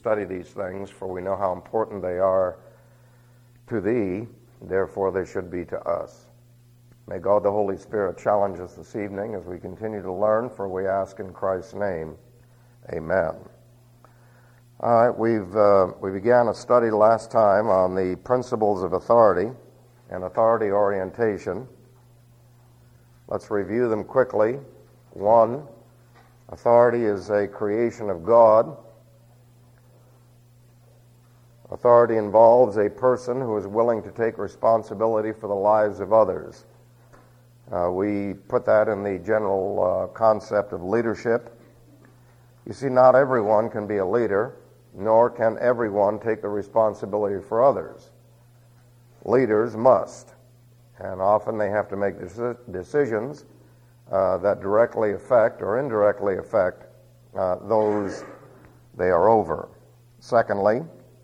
study these things, for we know how important they are to thee, therefore they should be to us. May God the Holy Spirit challenge us this evening as we continue to learn, for we ask in Christ's name. Amen. All right, we began a study last time on the principles of authority and authority orientation. Let's review them quickly. 1, authority is a creation of God. Authority involves a person who is willing to take responsibility for the lives of others. We put that in the general concept of leadership. You see, not everyone can be a leader, nor can everyone take the responsibility for others. Leaders must, and often they have to make decisions that directly affect or indirectly affect those they are over. Secondly,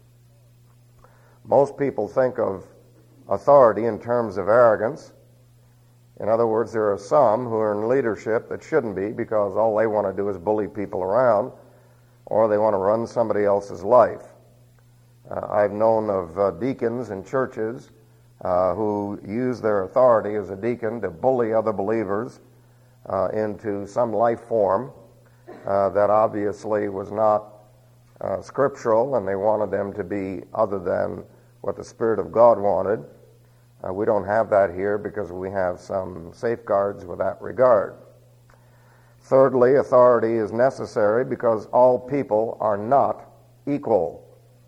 most people think of authority in terms of arrogance. In other words, there are some who are in leadership that shouldn't be because all they want to do is bully people around, or they want to run somebody else's life. I've known of deacons in churches who use their authority as a deacon to bully other believers into some life form that obviously was not scriptural, and they wanted them to be other than what the Spirit of God wanted. We don't have that here because we have some safeguards with that regard. Thirdly, authority is necessary because all people are not equal.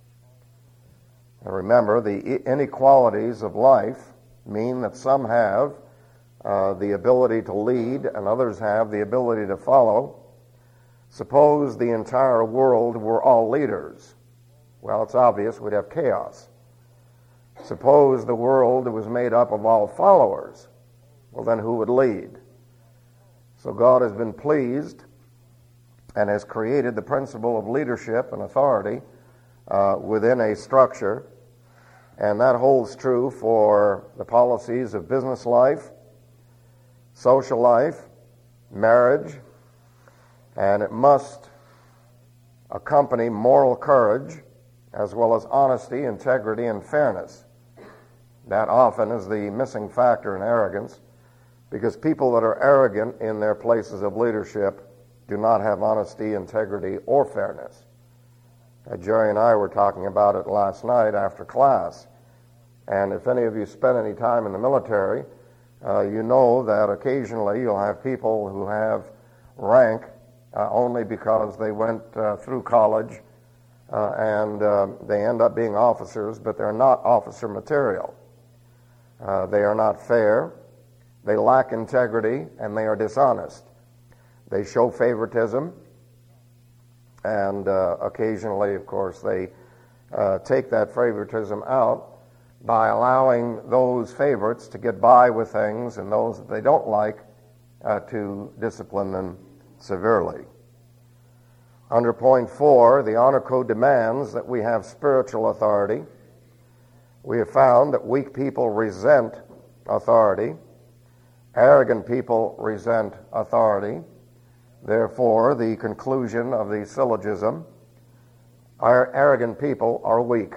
And remember, the inequalities of life mean that some have the ability to lead and others have the ability to follow. Suppose the entire world were all leaders. Well, it's obvious we'd have chaos. Suppose the world was made up of all followers. Well, then who would lead? So God has been pleased and has created the principle of leadership and authority within a structure, and that holds true for the policies of business life, social life, marriage, and it must accompany moral courage as well as honesty, integrity, and fairness. That often is the missing factor in arrogance, because people that are arrogant in their places of leadership do not have honesty, integrity, or fairness. Jerry and I were talking about it last night after class, and if any of you spent any time in the military, you know that occasionally you'll have people who have rank only because they went through college and they end up being officers, but they're not officer material. They are not fair, they lack integrity, and they are dishonest. They show favoritism, and occasionally, of course, they take that favoritism out by allowing those favorites to get by with things and those that they don't like to discipline them severely. Under point 4, the Honor Code demands that we have spiritual authority. We have found that weak people resent authority. Arrogant people resent authority. Therefore, the conclusion of the syllogism, our arrogant people are weak.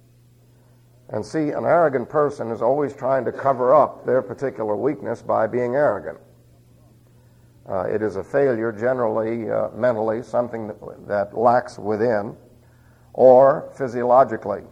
And see, an arrogant person is always trying to cover up their particular weakness by being arrogant. It is a failure, generally, mentally, something that lacks within, or physiologically.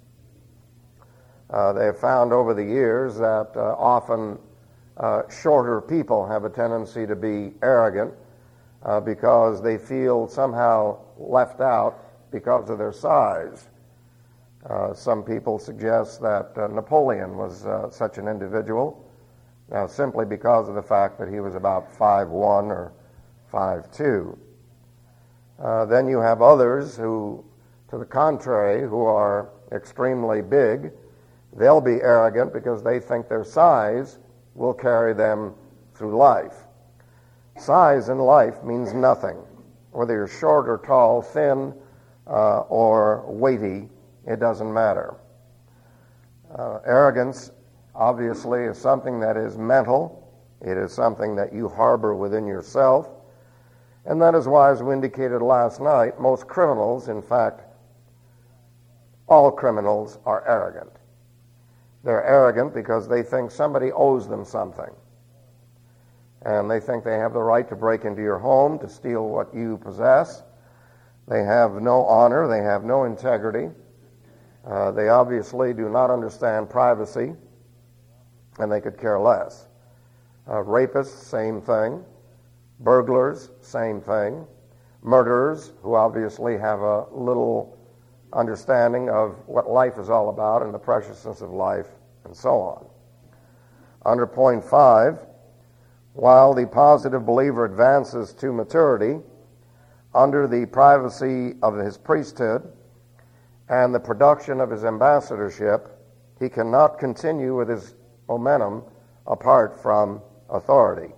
They have found over the years that often shorter people have a tendency to be arrogant because they feel somehow left out because of their size. Some people suggest that Napoleon was such an individual, simply because of the fact that he was about 5'1" or 5'2". Then you have others who, to the contrary, who are extremely big. They'll be arrogant because they think their size will carry them through life. Size in life means nothing. Whether you're short or tall, thin or weighty, it doesn't matter. Arrogance, obviously, is something that is mental. It is something that you harbor within yourself. And that is why, as we indicated last night, most criminals, in fact, All criminals are arrogant. They're arrogant because they think somebody owes them something. And they think they have the right to break into your home, to steal what you possess. They have no honor. They have no integrity. They obviously do not understand privacy, and they could care less. Rapists, same thing. Burglars, same thing. Murderers, who obviously have a little understanding of what life is all about and the preciousness of life, and so on. Under point 5, while the positive believer advances to maturity under the privacy of his priesthood and the production of his ambassadorship, he cannot continue with his momentum apart from authority.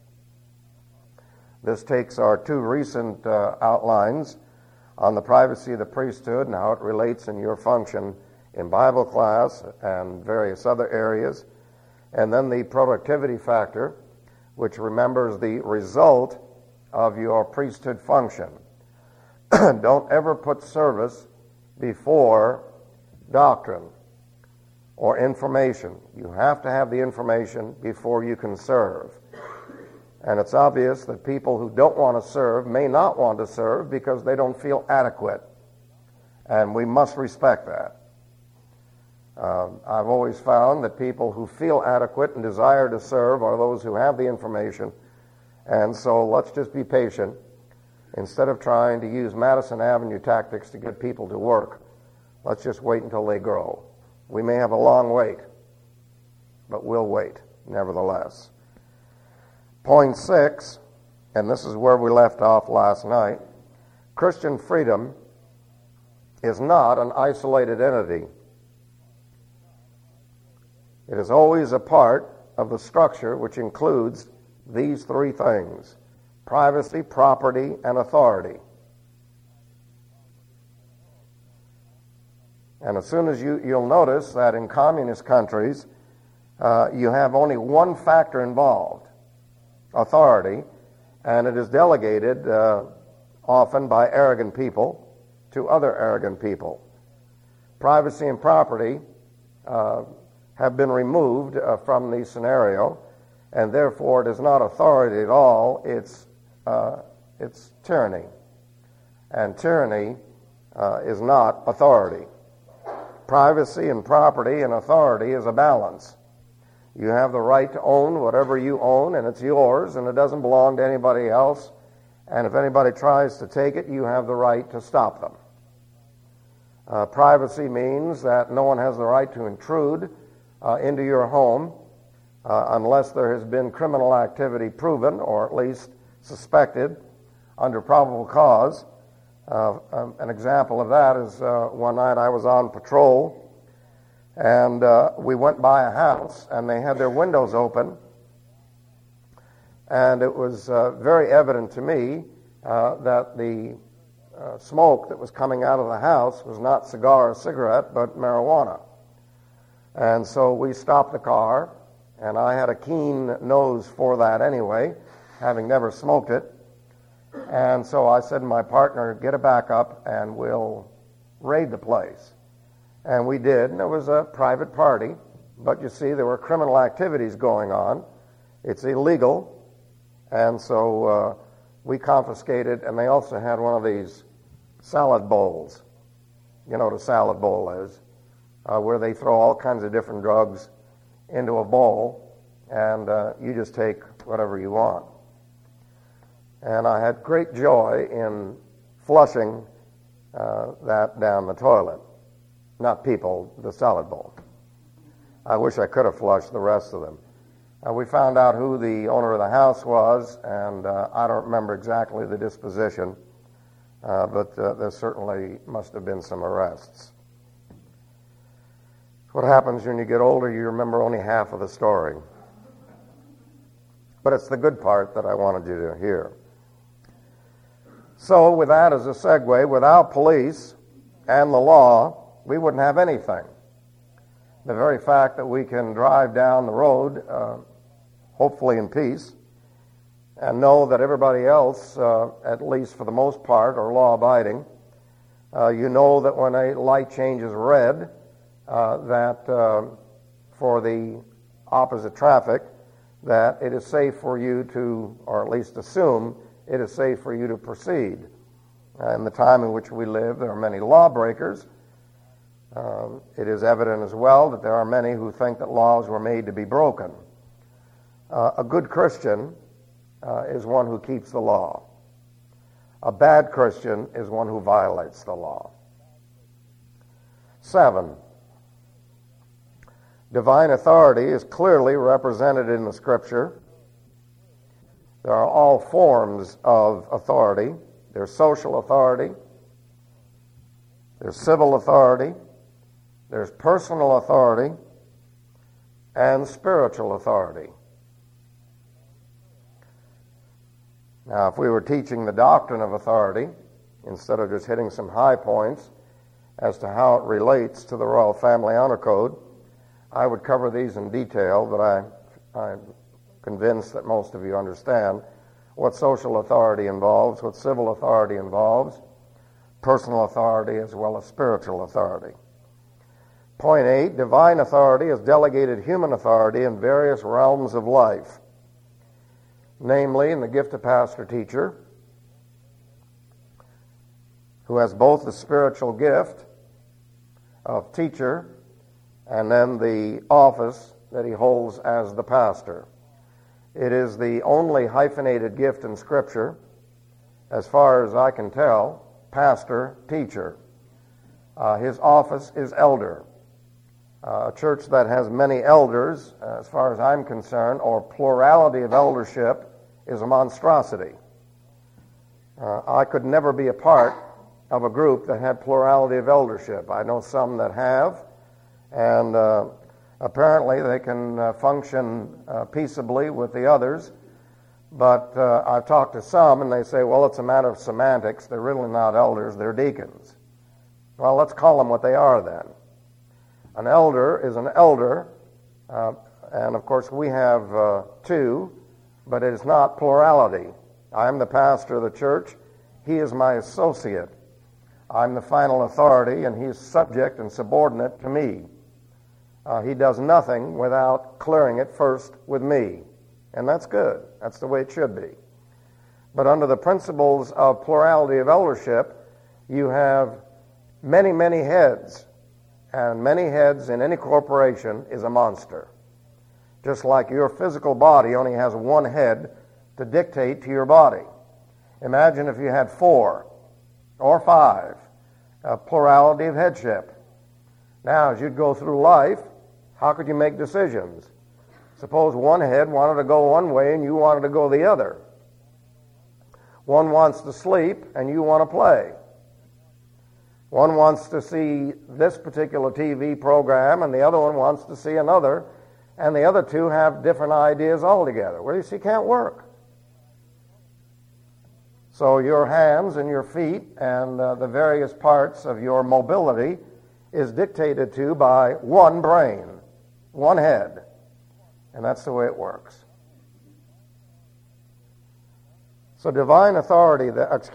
This takes our two recent outlines on the privacy of the priesthood and how it relates in your function in Bible class and various other areas, and then the productivity factor, which remembers the result of your priesthood function. Don't ever put service before doctrine or information. You have to have the information before you can serve. And it's obvious that people who don't want to serve may not want to serve because they don't feel adequate. And we must respect that. I've always found that people who feel adequate and desire to serve are those who have the information. And so let's just be patient. Instead of trying to use Madison Avenue tactics to get people to work, let's just wait until they grow. We may have a long wait, but we'll wait nevertheless. Point 6, and this is where we left off last night, Christian freedom is not an isolated entity. It is always a part of the structure which includes these three things: privacy, property, and authority. And as soon as you'll notice that in communist countries, you have only one factor involved: authority, and it is delegated often by arrogant people to other arrogant people. Privacy and property have been removed from the scenario, and therefore it is not authority at all, it's tyranny. And tyranny is not authority. Privacy and property and authority is a balance. You have the right to own whatever you own, and it's yours, and it doesn't belong to anybody else. And if anybody tries to take it, you have the right to stop them. Privacy means that no one has the right to intrude into your home unless there has been criminal activity proven, or at least suspected, under probable cause. An example of that is one night I was on patrol, and we went by a house, and they had their windows open, and it was very evident to me that the smoke that was coming out of the house was not cigar or cigarette, but marijuana. And so we stopped the car, and I had a keen nose for that anyway, having never smoked it. And so I said to my partner, get a backup and we'll raid the place. And we did, and it was a private party, but you see there were criminal activities going on. It's illegal, and so we confiscated, and they also had one of these salad bowls. You know what a salad bowl is, where they throw all kinds of different drugs into a bowl, and you just take whatever you want. And I had great joy in flushing that down the toilet. Not people, the salad bowl. I wish I could have flushed the rest of them. We found out who the owner of the house was, and I don't remember exactly the disposition, but there certainly must have been some arrests. What happens when you get older, you remember only half of the story. But it's the good part that I wanted you to hear. So with that as a segue, without police and the law, we wouldn't have anything. The very fact that we can drive down the road, hopefully in peace, and know that everybody else, at least for the most part, are law-abiding, You know that when a light changes red, that for the opposite traffic, that it is safe for you to, or at least assume it is safe for you to proceed. In the time in which we live, there are many lawbreakers. It is evident as well that there are many who think that laws were made to be broken. A good Christian is one who keeps the law. A bad Christian is one who violates the law. 7. Divine authority is clearly represented in the Scripture. There are all forms of authority. There's social authority. There's civil authority. There's personal authority. And spiritual authority. Now, if we were teaching the doctrine of authority, instead of just hitting some high points as to how it relates to the Royal Family Honor Code, I would cover these in detail, but I'm convinced that most of you understand what social authority involves, what civil authority involves, personal authority as well as spiritual authority. Point 8, divine authority is delegated human authority in various realms of life. Namely, in the gift of pastor-teacher, who has both the spiritual gift of teacher and then the office that he holds as the pastor. It is the only hyphenated gift in Scripture, as far as I can tell, pastor-teacher. His office is elder. A church that has many elders, as far as I'm concerned, or plurality of eldership, is a monstrosity. I could never be a part of a group that had plurality of eldership. I know some that have, and apparently they can function peaceably with the others, but I've talked to some, and they say, well, it's a matter of semantics. They're really not elders, they're deacons. Well, let's call them what they are then. An elder is an elder, and of course we have two, but it is not plurality. I'm the pastor of the church. He is my associate. I'm the final authority, and he's subject and subordinate to me. He does nothing without clearing it first with me, and that's good. That's the way it should be. But under the principles of plurality of eldership, you have many, many heads. And many heads in any corporation is a monster. Just like your physical body only has one head to dictate to your body. Imagine if you had 4 or 5, a plurality of headship. Now, as you'd go through life, how could you make decisions? Suppose one head wanted to go one way and you wanted to go the other. One wants to sleep and you want to play. One wants to see this particular TV program, and the other one wants to see another, and the other two have different ideas altogether. Well, you see, can't work. So your hands and your feet and the various parts of your mobility is dictated to by one brain, one head, and that's the way it works. So divine authority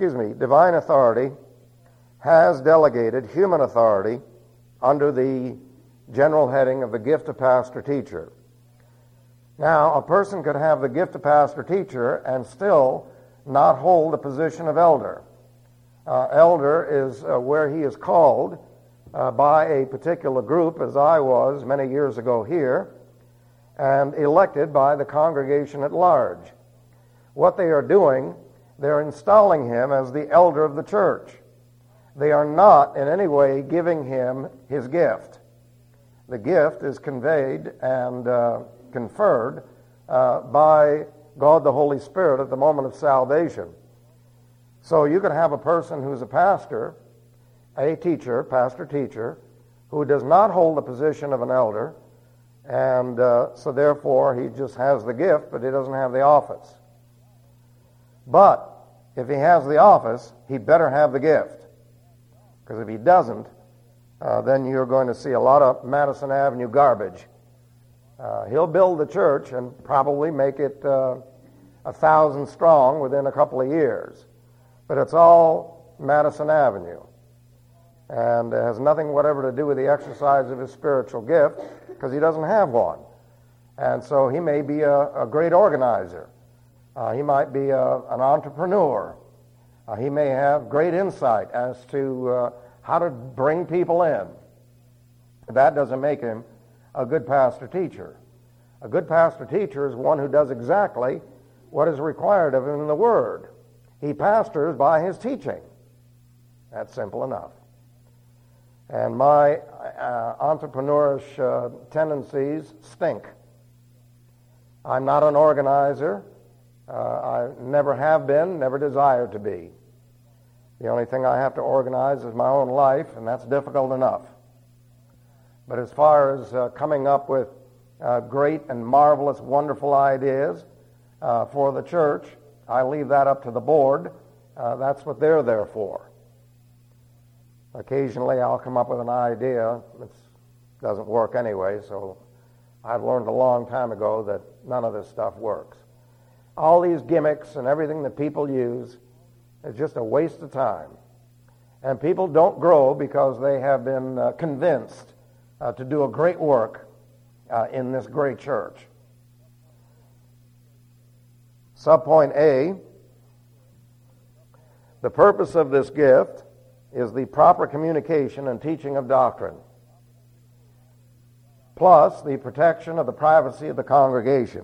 has delegated human authority under the general heading of the gift of pastor-teacher. Now, a person could have the gift of pastor-teacher and still not hold the position of elder. Elder is where he is called by a particular group, as I was many years ago here, and elected by the congregation at large. What they are doing, they're installing him as the elder of the church. They are not in any way giving him his gift. The gift is conveyed and conferred by God the Holy Spirit at the moment of salvation. So you can have a person who's a pastor, a teacher, pastor-teacher, who does not hold the position of an elder, and so therefore he just has the gift, but he doesn't have the office. But if he has the office, he better have the gift. Because if he doesn't, then you're going to see a lot of Madison Avenue garbage. He'll build the church and probably make it 1,000 strong within a couple of years. But it's all Madison Avenue. and it has nothing whatever to do with the exercise of his spiritual gift, because he doesn't have one. And so he may be a great organizer. He might be an entrepreneur. He may have great insight as to how to bring people in. That doesn't make him a good pastor-teacher. A good pastor-teacher is one who does exactly what is required of him in the Word. He pastors by his teaching. That's simple enough. And my entrepreneurish tendencies stink. I'm not an organizer. I never have been, never desire to be. The only thing I have to organize is my own life, and that's difficult enough. But as far as coming up with great and marvelous, wonderful ideas for the church, I leave that up to the board. That's what they're there for. Occasionally I'll come up with an idea that doesn't work anyway, so I've learned a long time ago that none of this stuff works. All these gimmicks and everything that people use is just a waste of time. And people don't grow because they have been convinced to do a great work in this great church. Subpoint A, the purpose of this gift is the proper communication and teaching of doctrine, plus the protection of the privacy of the congregation.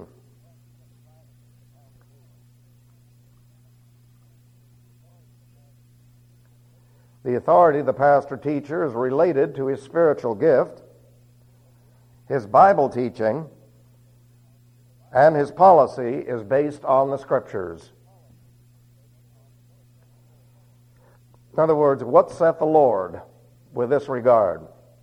The authority of the pastor-teacher is related to his spiritual gift, his Bible teaching, and his policy is based on the Scriptures. In other words, what saith the Lord with this regard?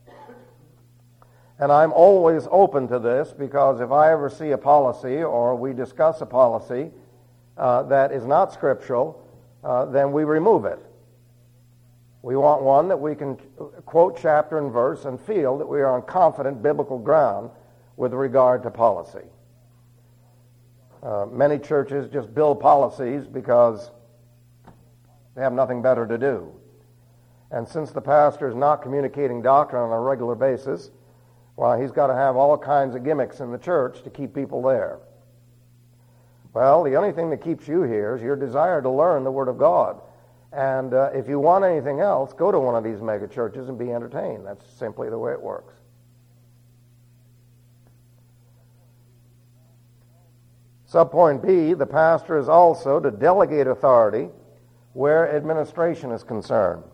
And I'm always open to this, because if I ever see a policy or we discuss a policy that is not scriptural, then we remove it. We want one that we can quote chapter and verse and feel that we are on confident biblical ground with regard to policy. Many churches just build policies because they have nothing better to do. And since the pastor is not communicating doctrine on a regular basis, well, he's got to have all kinds of gimmicks in the church to keep people there. Well, the only thing that keeps you here is your desire to learn the Word of God. And if you want anything else, go to one of these mega churches and be entertained. That's simply the way it works. Subpoint B, the pastor is also to delegate authority where administration is concerned.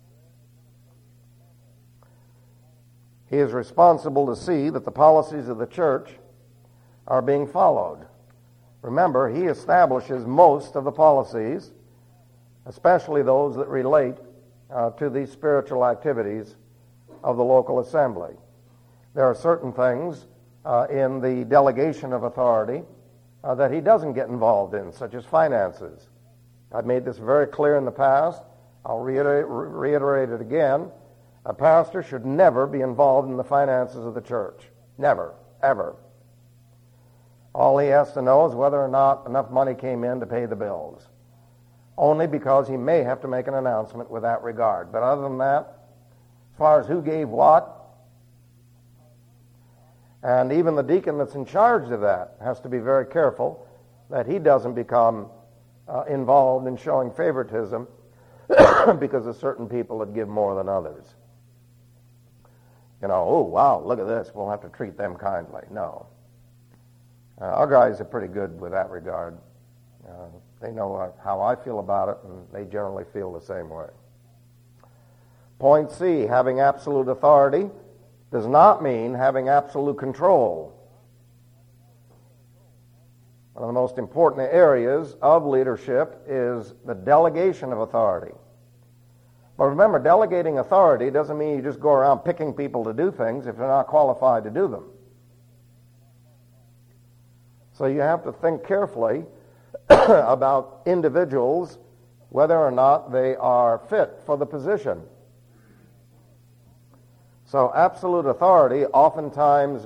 He is responsible to see that the policies of the church are being followed. Remember, he establishes most of the policies, especially those that relate to the spiritual activities of the local assembly. There are certain things in the delegation of authority that he doesn't get involved in, such as finances. I've made this very clear in the past. I'll reiterate it again. A pastor should never be involved in the finances of the church. Never, ever. All he has to know is whether or not enough money came in to pay the bills. Only because he may have to make an announcement with that regard. But other than that, as far as who gave what, and even the deacon that's in charge of that has to be very careful that he doesn't become involved in showing favoritism because of certain people that give more than others. You know, oh, wow, look at this. We'll have to treat them kindly. No. Our guys are pretty good with that regard. They know how I feel about it, and they generally feel the same way. Point C, having absolute authority does not mean having absolute control. One of the most important areas of leadership is the delegation of authority. But remember, delegating authority doesn't mean you just go around picking people to do things if they're not qualified to do them. So you have to think carefully about individuals, whether or not they are fit for the position. So absolute authority often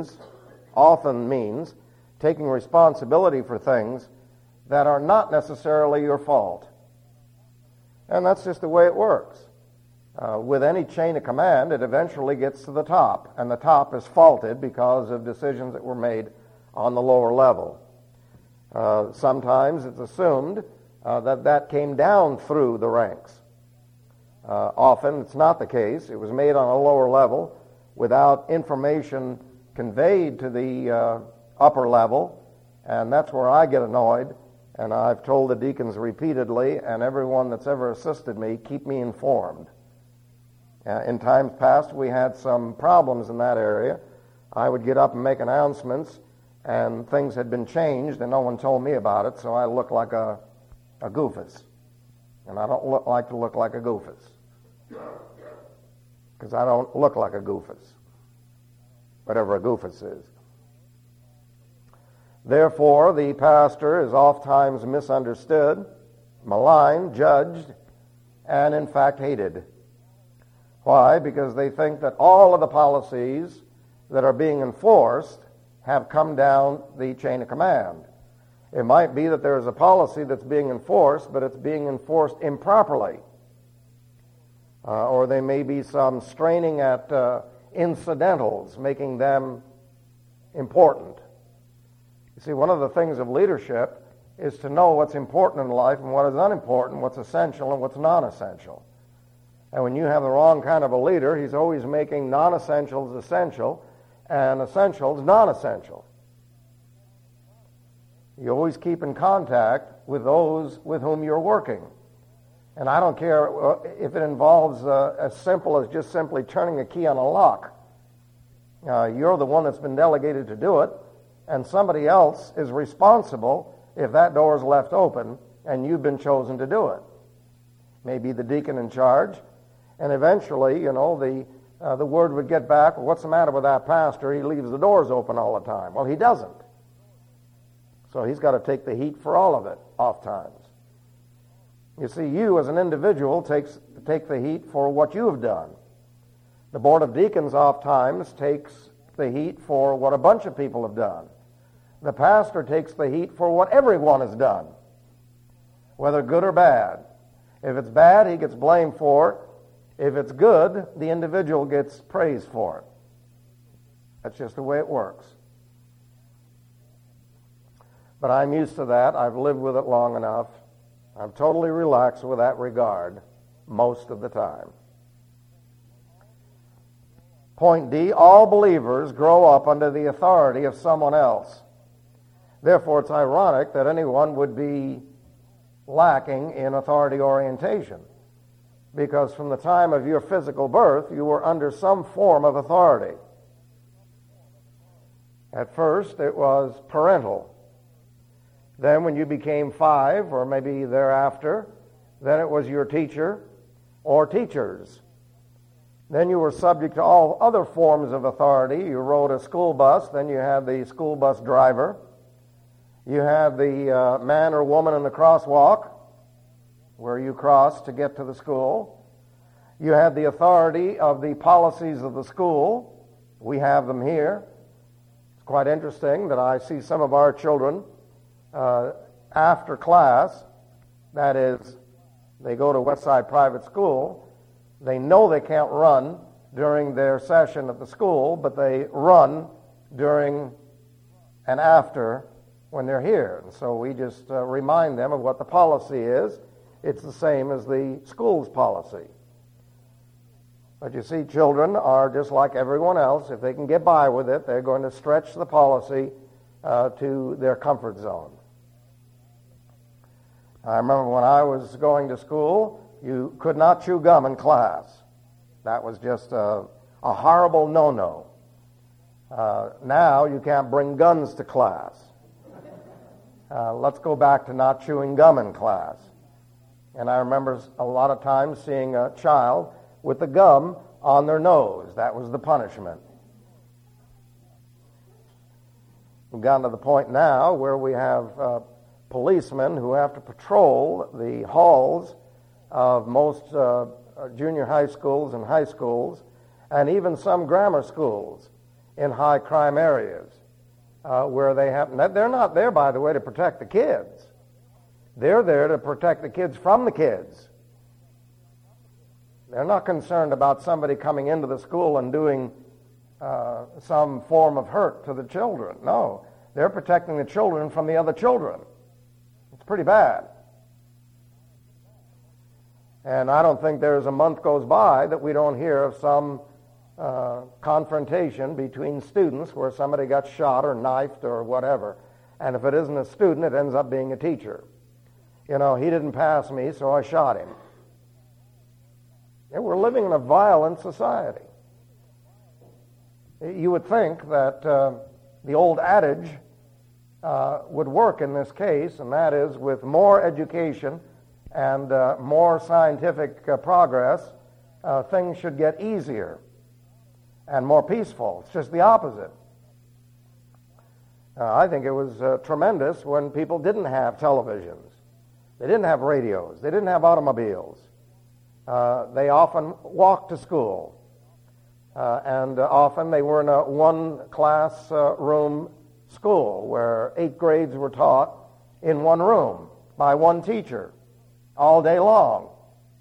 means taking responsibility for things that are not necessarily your fault. And that's just the way it works. With any chain of command, it eventually gets to the top, and the top is faulted because of decisions that were made on the lower level. Sometimes it's assumed that came down through the ranks. Often it's not the case. It was made on a lower level without information conveyed to the upper level, and that's where I get annoyed. And I've told the deacons repeatedly, and everyone that's ever assisted me, keep me informed. In times past, we had some problems in that area. I would get up and make announcements, and things had been changed, and no one told me about it, so I looked like a goofus. And I don't like to look like a goofus, because I don't look like a goofus, whatever a goofus is. Therefore, the pastor is oftentimes misunderstood, maligned, judged, and in fact hated. Why? Because they think that all of the policies that are being enforced have come down the chain of command. It might be that there is a policy that's being enforced, but it's being enforced improperly. Or there may be some straining at incidentals, making them important. You see, one of the things of leadership is to know what's important in life and what is unimportant, what's essential and what's non-essential. And when you have the wrong kind of a leader, he's always making non-essentials essential and essentials non-essential. You always keep in contact with those with whom you're working. And I don't care if it involves as simple as just simply turning a key on a lock. You're the one that's been delegated to do it, and somebody else is responsible if that door is left open and you've been chosen to do it. Maybe the deacon in charge, and eventually, the word would get back, well, what's the matter with that pastor? He leaves the doors open all the time. Well, he doesn't. So he's got to take the heat for all of it, oft times. You see, you as an individual take the heat for what you have done. The board of deacons oft times takes the heat for what a bunch of people have done. The pastor takes the heat for what everyone has done, whether good or bad. If it's bad, he gets blamed for it. If it's good, the individual gets praise for it. That's just the way it works. But I'm used to that. I've lived with it long enough. I'm totally relaxed with that regard most of the time. Point D, all believers grow up under the authority of someone else. Therefore, it's ironic that anyone would be lacking in authority orientation, because from the time of your physical birth, you were under some form of authority. At first, it was parental. Then when you became 5, or maybe thereafter, then it was your teacher or teachers. Then you were subject to all other forms of authority. You rode a school bus, then you had the school bus driver. You had the man or woman in the crosswalk, where you crossed to get to the school. You had the authority of the policies of the school. We have them here. It's quite interesting that I see some of our children after class, that is, they go to Westside Private School, they know they can't run during their session at the school, but they run during and after when they're here. And so we just remind them of what the policy is. It's the same as the school's policy. But you see, children are just like everyone else. If they can get by with it, they're going to stretch the policy to their comfort zone. I remember when I was going to school, you could not chew gum in class. That was just a horrible no-no. Now you can't bring guns to class. Let's go back to not chewing gum in class. And I remember a lot of times seeing a child with the gum on their nose. That was the punishment. We've gotten to the point now where we have policemen who have to patrol the halls of most junior high schools and high schools, and even some grammar schools in high crime areas where they have... They're not there, by the way, to protect the kids. They're there to protect the kids from the kids. They're not concerned about somebody coming into the school and doing some form of hurt to the children. No, they're protecting the children from the other children. It's pretty bad. And I don't think there's a month goes by that we don't hear of some confrontation between students where somebody got shot or knifed or whatever. And if it isn't a student, it ends up being a teacher. You know, he didn't pass me, so I shot him. And we're living in a violent society. You would think that the old adage would work in this case, and that is with more education and more scientific progress, things should get easier and more peaceful. It's just the opposite. I think it was tremendous when people didn't have televisions. They didn't have radios. They didn't have automobiles. They often walked to school. And often they were in a one-class room school where 8 grades were taught in one room by one teacher all day long.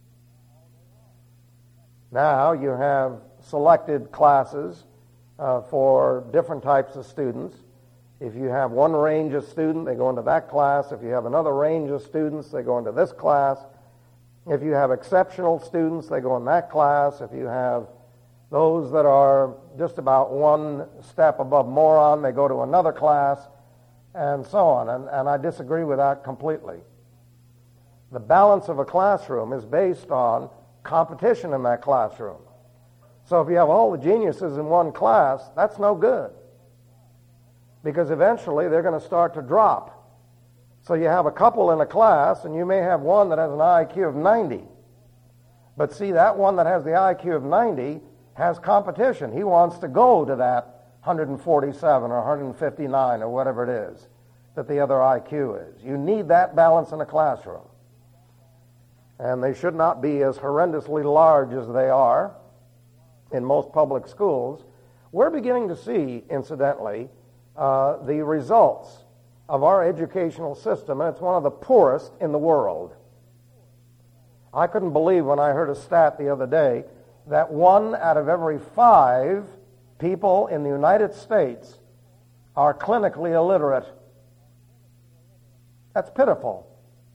Now you have selected classes for different types of students. If you have one range of student, they go into that class. If you have another range of students, they go into this class. If you have exceptional students, they go in that class. If you have those that are just about one step above moron, they go to another class, and so on. And I disagree with that completely. The balance of a classroom is based on competition in that classroom. So if you have all the geniuses in one class, that's no good. Because eventually they're going to start to drop. So you have a couple in a class, and you may have one that has an IQ of 90. But see, that one that has the IQ of 90 has competition. He wants to go to that 147 or 159 or whatever it is that the other IQ is. You need that balance in a classroom. And they should not be as horrendously large as they are in most public schools. We're beginning to see, incidentally, the results of our educational system, and it's one of the poorest in the world. I couldn't believe when I heard a stat the other day that 1 out of every 5 people in the United States are clinically illiterate. That's pitiful.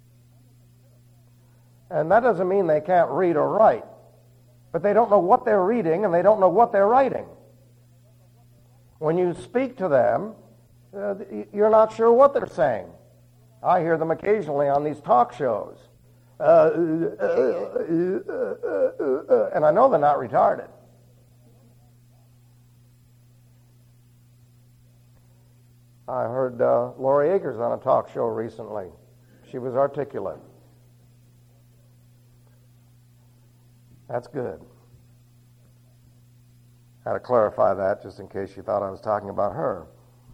And that doesn't mean they can't read or write, but they don't know what they're reading and they don't know what they're writing. When you speak to them, you're not sure what they're saying. I hear them occasionally on these talk shows. And I know they're not retarded. I heard Lori Akers on a talk show recently. She was articulate. That's good. I had to clarify that just in case you thought I was talking about her.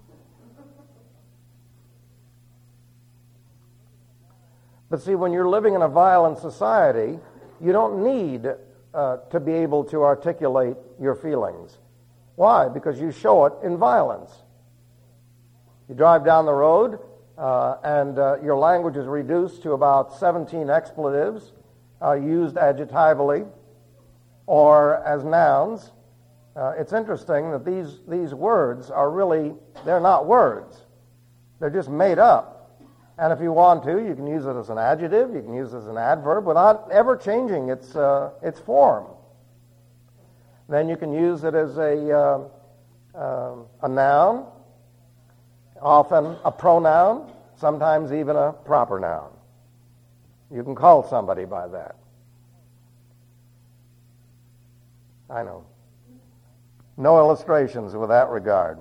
But see, when you're living in a violent society, you don't need to be able to articulate your feelings. Why? Because you show it in violence. You drive down the road and your language is reduced to about 17 expletives used adjectively or as nouns. It's interesting that these words are really, they're not words. They're just made up. And if you want to, you can use it as an adjective, you can use it as an adverb without ever changing its form. Then you can use it as a noun, often a pronoun, sometimes even a proper noun. You can call somebody by that. I know. No illustrations with that regard.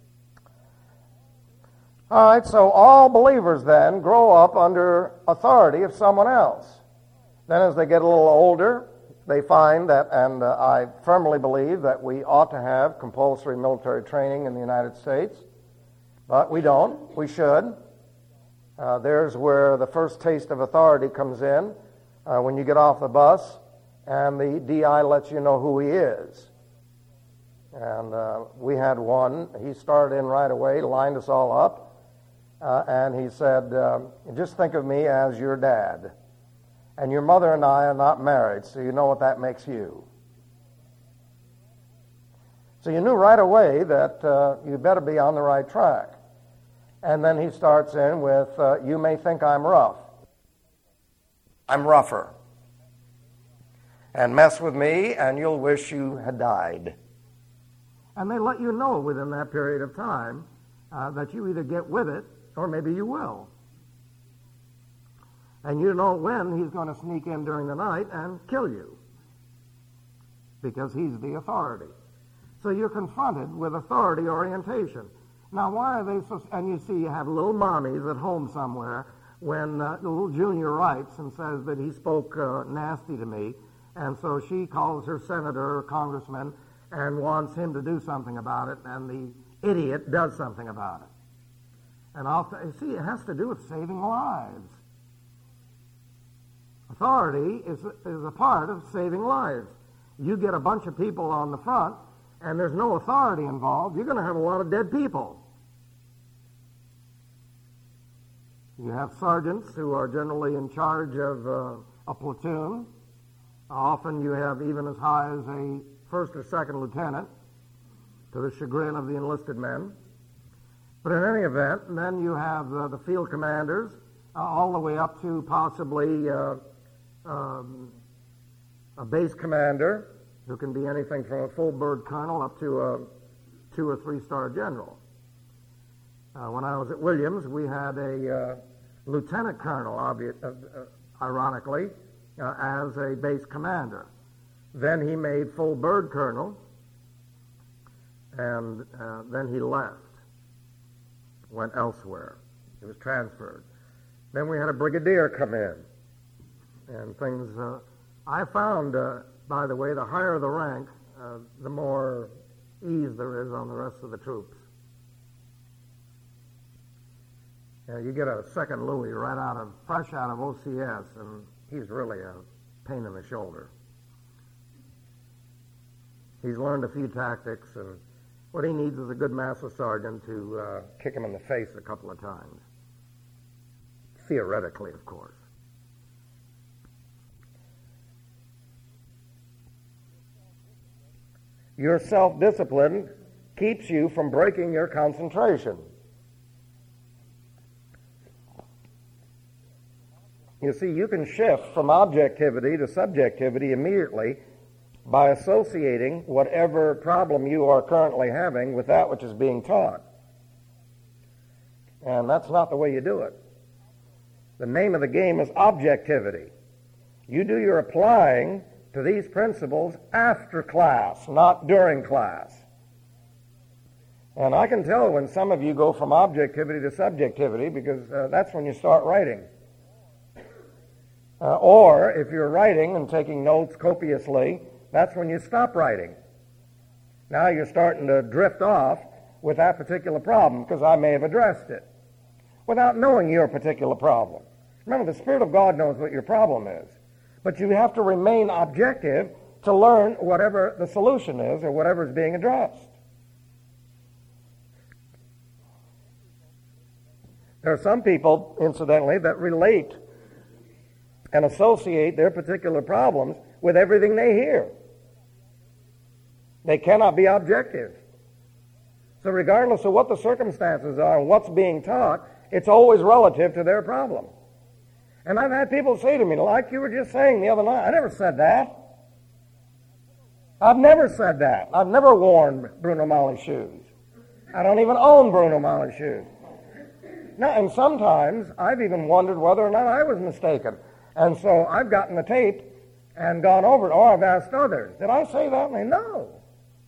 All right, so all believers then grow up under authority of someone else. Then as they get a little older, they find that, and I firmly believe that we ought to have compulsory military training in the United States, but we don't. We should. There's where the first taste of authority comes in, when you get off the bus and the DI lets you know who he is. And we had one. He started in right away, lined us all up. And he said, just think of me as your dad. And your mother and I are not married, so you know what that makes you. So you knew right away that you better be on the right track. And then he starts in with, you may think I'm rough. I'm rougher. And mess with me, and you'll wish you had died. And they let you know within that period of time that you either get with it, or maybe you will. And you know when he's going to sneak in during the night and kill you, because he's the authority. So you're confronted with authority orientation. Now, why are they so... And you see, you have little mommies at home somewhere when the little Junior writes and says that he spoke nasty to me, and so she calls her senator or congressman and wants him to do something about it, and the idiot does something about it. And see, it has to do with saving lives. Authority is a part of saving lives. You get a bunch of people on the front, and there's no authority involved, you're going to have a lot of dead people. You have sergeants who are generally in charge of a platoon. Often you have even as high as a first or second lieutenant, to the chagrin of the enlisted men. But in any event, then you have the field commanders, all the way up to possibly a base commander, who can be anything from a full bird colonel up to a 2 or 3 star general. When I was at Williams, we had a lieutenant colonel, ironically, as a base commander. Then he made full bird colonel, and then he left, went elsewhere. He was transferred. Then we had a brigadier come in, and things... I found, by the way, the higher the rank, the more ease there is on the rest of the troops. You get a second Louis fresh out of OCS, and he's really a pain in the shoulder. He's learned a few tactics, and what he needs is a good master sergeant to kick him in the face a couple of times. Theoretically, of course. Your self-discipline keeps you from breaking your concentration. You see, you can shift from objectivity to subjectivity immediately by associating whatever problem you are currently having with that which is being taught. And that's not the way you do it. The name of the game is objectivity. You do your applying to these principles after class, not during class. And I can tell when some of you go from objectivity to subjectivity, because that's when you start writing. Or if you're writing and taking notes copiously, that's when you stop writing. Now you're starting to drift off with that particular problem, because I may have addressed it without knowing your particular problem. Remember, the Spirit of God knows what your problem is. But you have to remain objective to learn whatever the solution is or whatever is being addressed. There are some people, incidentally, that relate and associate their particular problems with everything they hear. They cannot be objective. So regardless of what the circumstances are and what's being taught, it's always relative to their problem. And I've had people say to me, like you were just saying the other night, I never said that. I've never said that. I've never worn Bruno Magli shoes. I don't even own Bruno Magli shoes. Now, and sometimes I've even wondered whether or not I was mistaken. And so I've gotten the tape and gone over it, or I've asked others, did I say that? And they know.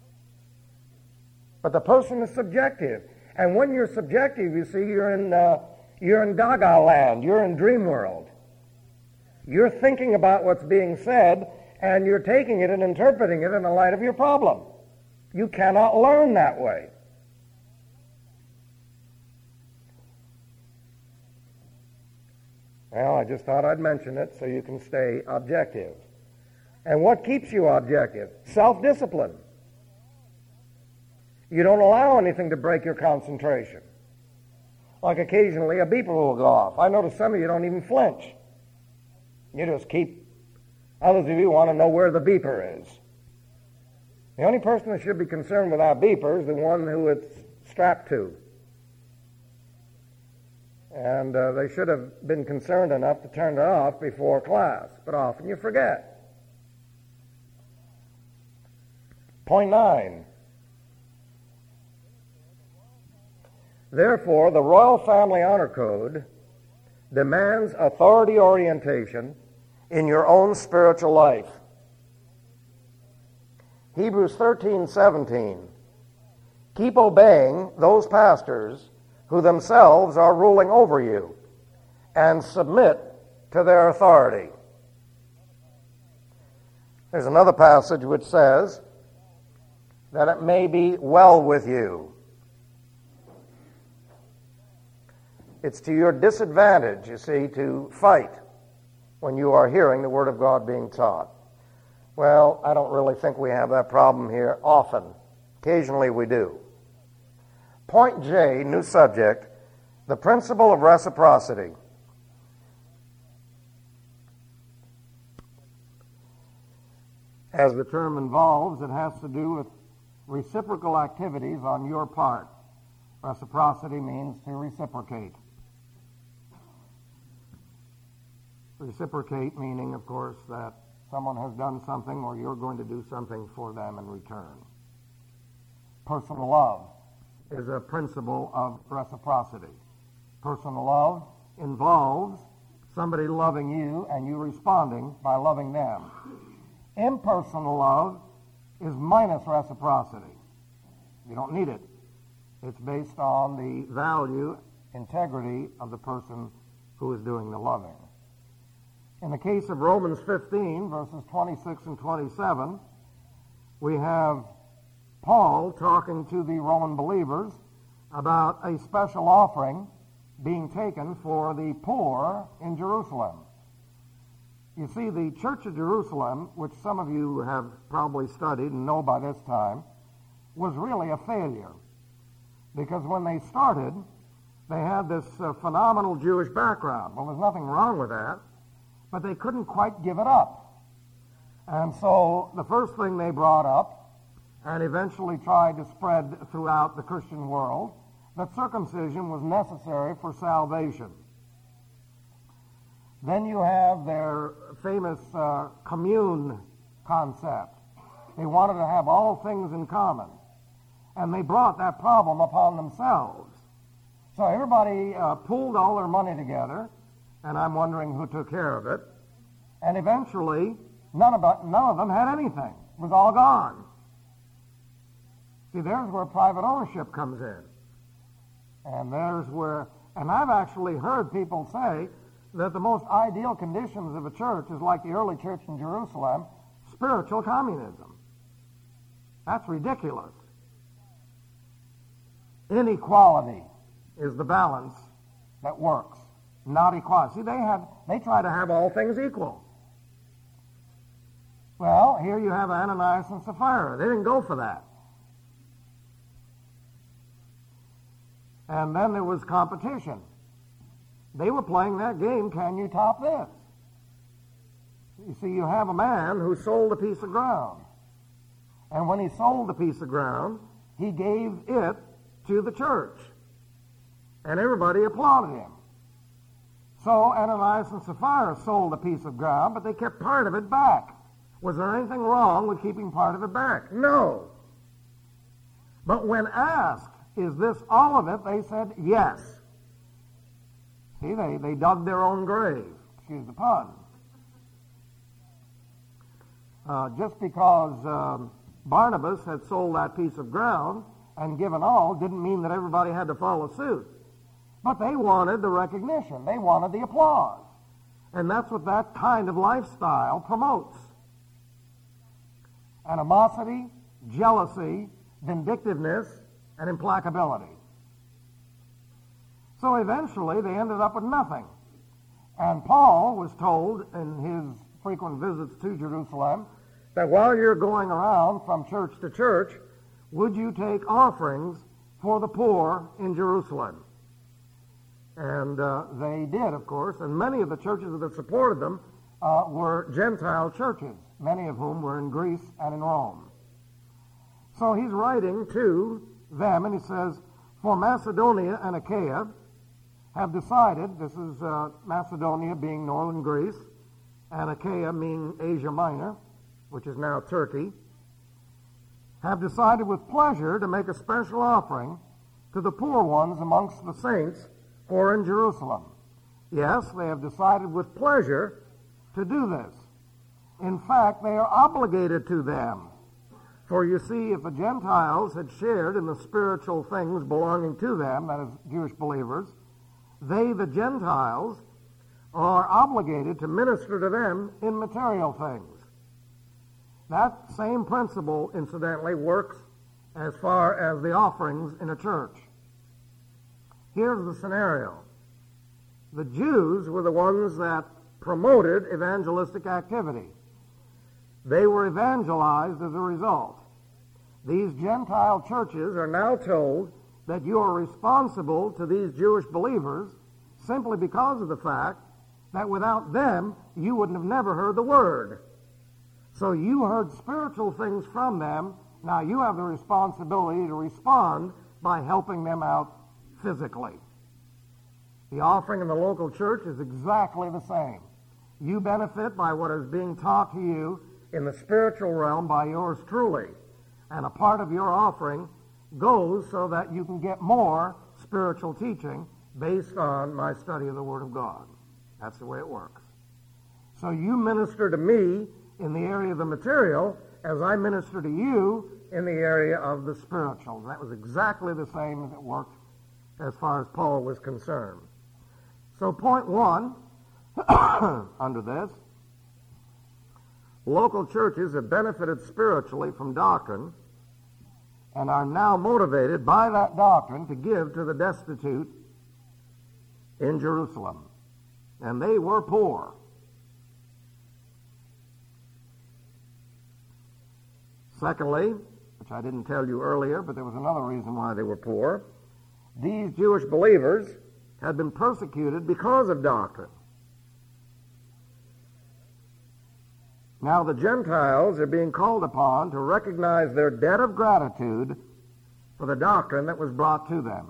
But the person is subjective. And when you're subjective, you see, you're in Gaga land. You're in dream world. You're thinking about what's being said, and you're taking it and interpreting it in the light of your problem. You cannot learn that way. Well, I just thought I'd mention it so you can stay objective. And what keeps you objective? Self-discipline. You don't allow anything to break your concentration. Like occasionally a beeper will go off. I notice some of you don't even flinch. You just keep, others of you want to know where the beeper is. The only person that should be concerned with our beeper is the one who it's strapped to. And they should have been concerned enough to turn it off before class, but often you forget. Point 9. Therefore, the Royal Family Honor Code demands authority orientation in your own spiritual life. Hebrews 13:17. Keep obeying those pastors who themselves are ruling over you, and submit to their authority. There's another passage which says that it may be well with you. It's to your disadvantage, you see, to fight when you are hearing the Word of God being taught. Well, I don't really think we have that problem here often. Occasionally we do. Point J, new subject, the principle of reciprocity. As the term involves, it has to do with reciprocal activities on your part. Reciprocity means to reciprocate. Reciprocate meaning, of course, that someone has done something or you're going to do something for them in return. Personal love is a principle of reciprocity. Personal love involves somebody loving you and you responding by loving them. Impersonal love is minus reciprocity. You don't need it. It's based on the value, integrity of the person who is doing the loving. In the case of Romans 15, verses 26 and 27, we have Paul talking to the Roman believers about a special offering being taken for the poor in Jerusalem. You see, the Church of Jerusalem, which some of you have probably studied and know by this time, was really a failure. Because when they started, they had this phenomenal Jewish background. Well, there's nothing wrong with that, but they couldn't quite give it up. And so the first thing they brought up, and eventually tried to spread throughout the Christian world, that circumcision was necessary for salvation. Then you have their famous commune concept. They wanted to have all things in common, and they brought that problem upon themselves. So everybody pooled all their money together, and I'm wondering who took care of it, and eventually none of them had anything. It was all gone. See, there's where private ownership comes in. And and I've actually heard people say that the most ideal conditions of a church is like the early church in Jerusalem, spiritual communism. That's ridiculous. Inequality is the balance that works, not equality. See, they try to have all things equal. Well, here you have Ananias and Sapphira. They didn't go for that. And then there was competition. They were playing that game, can you top this? You see, you have a man who sold a piece of ground. And when he sold the piece of ground, he gave it to the church. And everybody applauded him. So Ananias and Sapphira sold a piece of ground, but they kept part of it back. Was there anything wrong with keeping part of it back? No. But when asked, is this all of it? They said yes. See, they dug their own grave. Excuse the pun. Just because Barnabas had sold that piece of ground and given all didn't mean that everybody had to follow suit. But they wanted the recognition. They wanted the applause. And that's what that kind of lifestyle promotes. Animosity, jealousy, vindictiveness, and implacability. So eventually they ended up with nothing. And Paul was told in his frequent visits to Jerusalem that while you're going around from church to church, would you take offerings for the poor in Jerusalem? And they did, of course, and many of the churches that supported them were Gentile churches, many of whom were in Greece and in Rome. So he's writing to them, and he says, for Macedonia and Achaia have decided, this is Macedonia being northern Greece, and Achaia meaning Asia Minor, which is now Turkey, have decided with pleasure to make a special offering to the poor ones amongst the saints who are in Jerusalem. Yes, they have decided with pleasure to do this. In fact, they are obligated to them. For you see, if the Gentiles had shared in the spiritual things belonging to them, that is, Jewish believers, they, the Gentiles, are obligated to minister to them in material things. That same principle, incidentally, works as far as the offerings in a church. Here's the scenario. The Jews were the ones that promoted evangelistic activity. They were evangelized as a result. These Gentile churches are now told that you are responsible to these Jewish believers simply because of the fact that without them, you wouldn't have never heard the word. So you heard spiritual things from them. Now you have the responsibility to respond by helping them out physically. The offering in the local church is exactly the same. You benefit by what is being taught to you in the spiritual realm by yours truly. And a part of your offering goes so that you can get more spiritual teaching based on my study of the Word of God. That's the way it works. So you minister to me in the area of the material as I minister to you in the area of the spiritual. That was exactly the same as it worked as far as Paul was concerned. So point one, under this, local churches have benefited spiritually from doctrine and are now motivated by that doctrine to give to the destitute in Jerusalem. And they were poor. Secondly, which I didn't tell you earlier, but there was another reason why they were poor, these Jewish believers had been persecuted because of doctrine. Now the Gentiles are being called upon to recognize their debt of gratitude for the doctrine that was brought to them.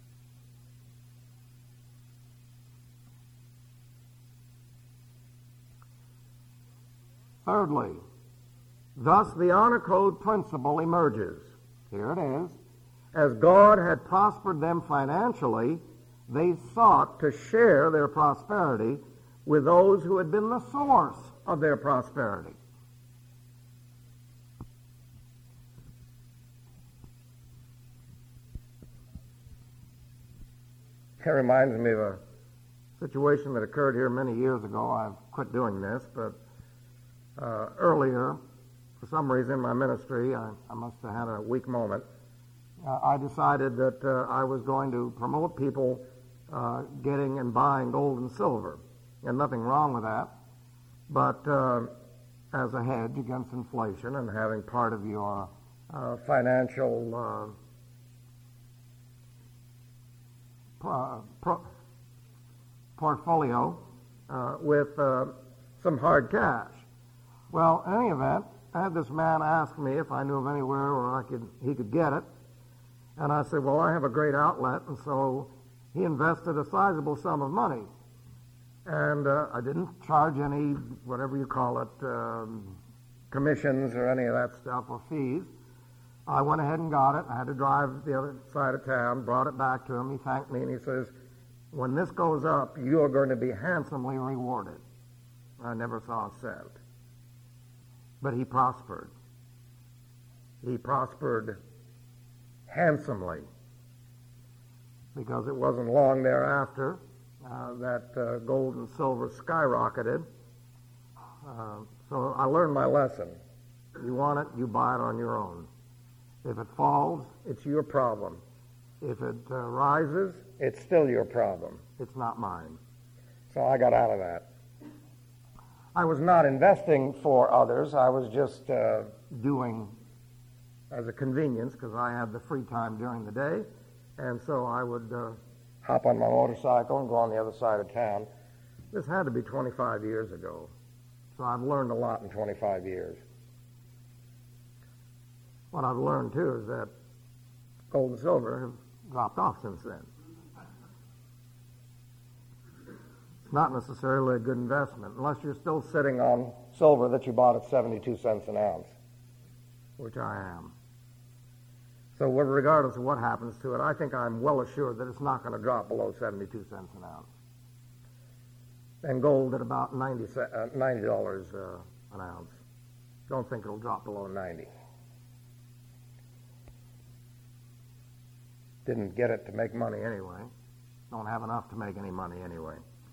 Thirdly, thus the honor code principle emerges. Here it is. As God had prospered them financially, they sought to share their prosperity with those who had been the source of their prosperity. It reminds me of a situation that occurred here many years ago. I've quit doing this, but earlier, for some reason in my ministry, I must have had a weak moment. I decided that I was going to promote people getting and buying gold and silver. And nothing wrong with that. But as a hedge against inflation and having part of your financial portfolio with some hard cash. Well, in any event, I had this man ask me if I knew of anywhere where he could get it. And I said, well, I have a great outlet. And so he invested a sizable sum of money. And I didn't charge any, whatever you call it, commissions or any of that stuff or fees. I went ahead and got it. I had to drive the other side of town, brought it back to him. He thanked me and he says, when this goes up, you are going to be handsomely rewarded. I never saw a cent. But he prospered. He prospered handsomely, because it wasn't long thereafter that gold and silver skyrocketed. So I learned my lesson. You want it, you buy it on your own. If it falls, it's your problem. If it rises, it's still your problem. It's not mine. So I got out of that. I was not investing for others. I was just doing as a convenience because I had the free time during the day. And so I would hop on my motorcycle and go on the other side of town. This had to be 25 years ago. So I've learned a lot in 25 years. What I've learned, too, is that gold and silver have dropped off since then. It's not necessarily a good investment unless you're still sitting on silver that you bought at 72 cents an ounce, which I am. So regardless of what happens to it, I think I'm well assured that it's not going to drop below 72 cents an ounce. And gold at about $90 an ounce. Don't think it'll drop below 90. Didn't get it to make money anyway. Don't have enough to make any money anyway.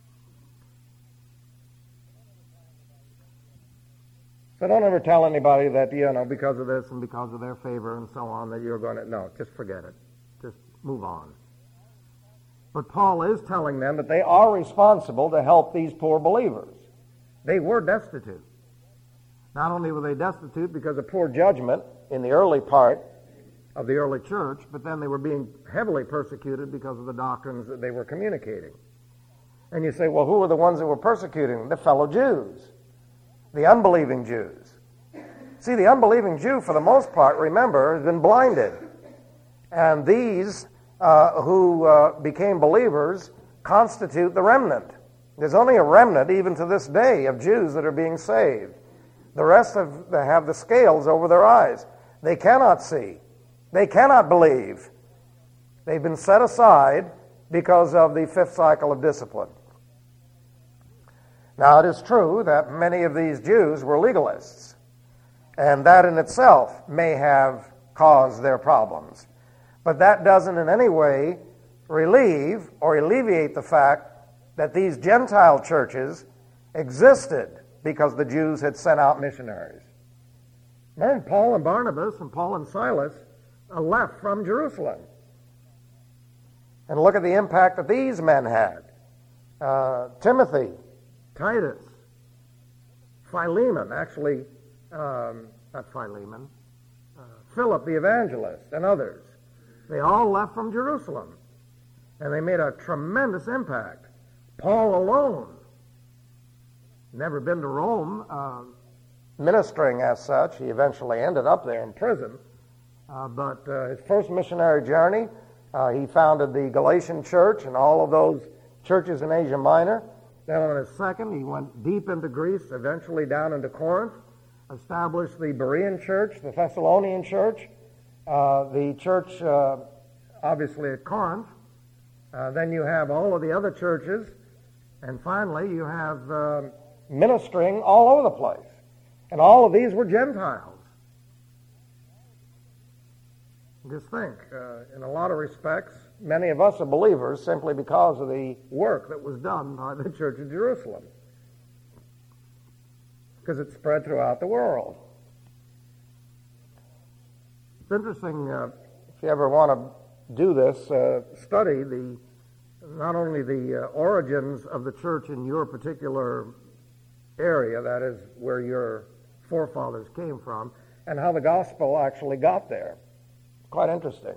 So don't ever tell anybody that, because of this and because of their favor and so on, that you're going to, no, just forget it. Just move on. But Paul is telling them that they are responsible to help these poor believers. They were destitute. Not only were they destitute because of poor judgment in the early part of the early church, but then they were being heavily persecuted because of the doctrines that they were communicating. And you say, well, who were the ones that were persecuting them? The fellow Jews. The unbelieving Jews. See, the unbelieving Jew, for the most part, remember, has been blinded. And these who became believers constitute the remnant. There's only a remnant, even to this day, of Jews that are being saved. The rest have the scales over their eyes. They cannot see. They cannot believe. They've been set aside because of the fifth cycle of discipline. Now, it is true that many of these Jews were legalists, and that in itself may have caused their problems. But that doesn't in any way relieve or alleviate the fact that these Gentile churches existed because the Jews had sent out missionaries. And Paul and Barnabas and Paul and Silas left from Jerusalem. And look at the impact that these men had. Timothy, Titus, Philemon, not Philemon, Philip the evangelist, and others. They all left from Jerusalem, and they made a tremendous impact. Paul alone, never been to Rome, ministering as such. He eventually ended up there in prison. But his first missionary journey, he founded the Galatian church and all of those churches in Asia Minor. Then on his second, he went deep into Greece, eventually down into Corinth, established the Berean church, the Thessalonian church, the church, obviously, at Corinth. Then you have all of the other churches. And finally, you have ministering all over the place. And all of these were Gentiles. Just think, in a lot of respects, many of us are believers simply because of the work that was done by the Church of Jerusalem. Because it spread throughout the world. It's interesting, if you ever want to do this, study not only the origins of the church in your particular area, that is where your forefathers came from, and how the gospel actually got there. Quite interesting.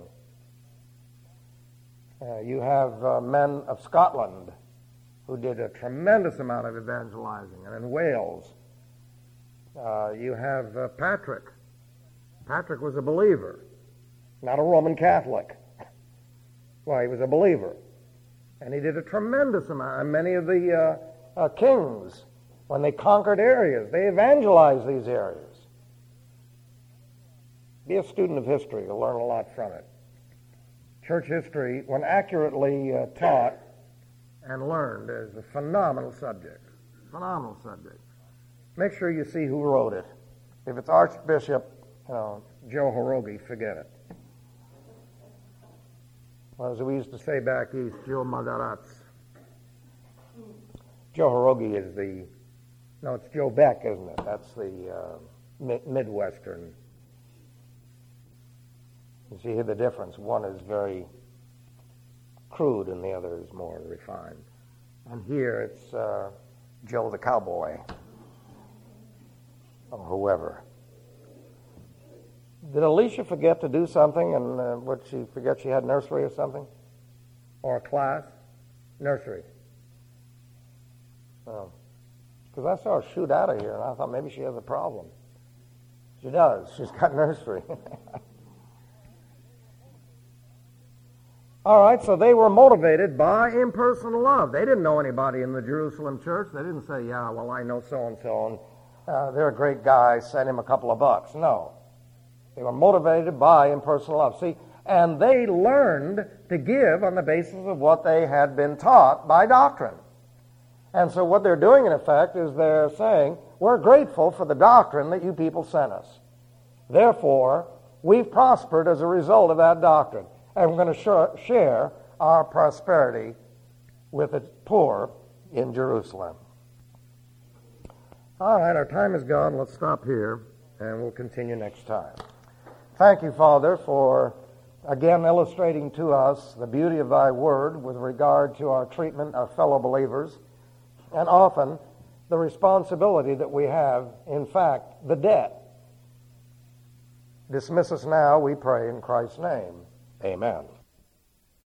You have men of Scotland who did a tremendous amount of evangelizing, and in Wales. You have Patrick. Patrick was a believer, not a Roman Catholic. Well, he was a believer. And he did a tremendous amount. And many of the kings, when they conquered areas, they evangelized these areas. Be a student of history. You'll learn a lot from it. Church history, when accurately taught and learned, is a phenomenal subject. Phenomenal subject. Make sure you see who wrote it. If it's Archbishop Joe Hirogi, forget it. Well, as we used to say back east, Joe Magaratz. Joe Hirogi is it's Joe Beck, isn't it? That's the Midwestern. You see here the difference. One is very crude and the other is more refined. And here it's Joe the Cowboy, or whoever. Did Alicia forget to do something, and what she forget she had nursery or something? Or a class? Nursery. Oh. Because I saw her shoot out of here, and I thought maybe she has a problem. She does. She's got nursery. All right, so they were motivated by impersonal love. They didn't know anybody in the Jerusalem church. They didn't say, yeah, well, I know so-and-so, and they're a great guy, send him a couple of bucks. No. They were motivated by impersonal love. See, and they learned to give on the basis of what they had been taught by doctrine. And so what they're doing, in effect, is they're saying, we're grateful for the doctrine that you people sent us. Therefore, we've prospered as a result of that doctrine. And we're going to share our prosperity with the poor in Jerusalem. All right, our time is gone. Let's stop here, and we'll continue next time. Thank you, Father, for again illustrating to us the beauty of thy word with regard to our treatment of fellow believers, and often the responsibility that we have, in fact, the debt. Dismiss us now, we pray in Christ's name. Amen.